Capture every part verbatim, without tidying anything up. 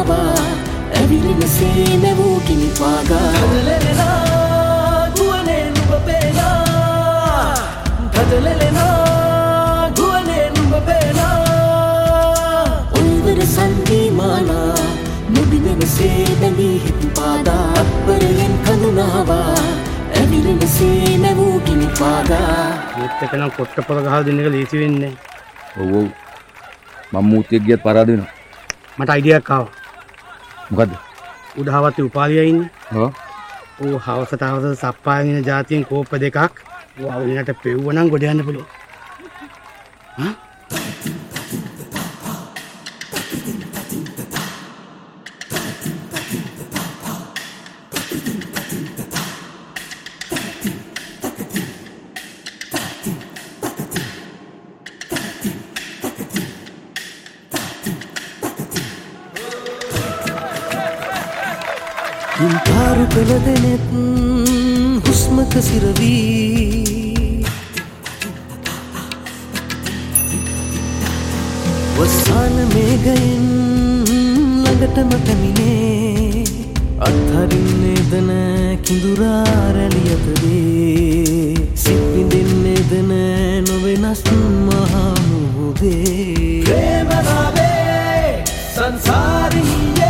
කඳුනාවා ඇවිලින සේන වූ කිනි පාගා කදලෙලෙනා ගුවනේ නුඹ පේනා කදලෙලෙනා ගුවනේ නුඹ පේනා උල්වර සංගීමානා නුබිනෙන සේදනී හිතු පාදා අපරයෙන් කඳුනාවා ඇවිලින සේන වූ කිනි පාගා ඒත් එක නම් කොට්ට පොර ගහලා දෙන්න එක ලේසි වෙන්නේ ඔව් ඔව් මම මූතියක් ගියත් පරාද වෙනවා මට අයිඩියාවක් ආවා මොකද්ද උඩහවත්තේ උපාලියා ඉන්නේ ඔව් ඌ හවසට හවස සප්පායන જાතියෙන් කෝප්ප දෙකක් ඌ අවුලට පෙව්වනම් ගොඩ යන්න පුළුවන් හා ඉන්පාරු කළ දෙනෙත් හුස්මක සිරවී වස්සාන මේගයෙන් ළඟටම පැමිණේ අත්හරින්නේද නෑ කිඳුරා රැලි අතරේ සිත් විඳින්නේද නෑ නොවෙනස් මහා මුහුදේ ප්‍රේමනාවේ සංසාරියේ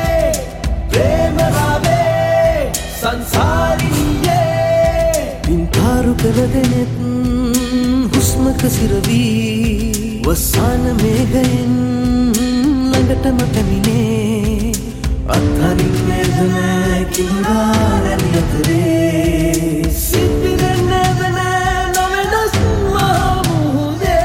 සංසාරියේ පින්පාරු කළ දෙනෙත් හුස්මක සිරවී වස්සාන මේගයෙන් ළඟටම පැමිණේ අත්හරින්නේද නෑ කිඳුරා රැලි අතරේ සිත් විඳින්නේද නෑ නොවෙනස් මහා මුහුදේ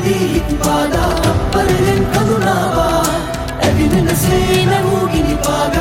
Pada,